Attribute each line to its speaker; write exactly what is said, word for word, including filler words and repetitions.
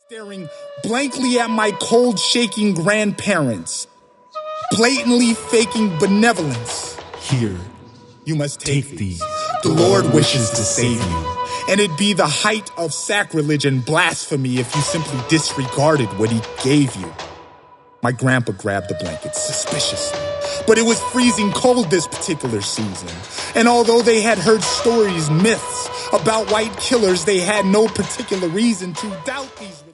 Speaker 1: Staring blankly at my cold, shaking grandparents, blatantly faking benevolence.
Speaker 2: Here,
Speaker 1: you must take,
Speaker 2: take these.
Speaker 1: The Lord wishes to save you, and it'd be the height of sacrilege and blasphemy if you simply disregarded what he gave you. My grandpa grabbed the blankets suspiciously, but it was freezing cold this particular season. And although they had heard stories, myths about white killers, they had no particular reason to doubt these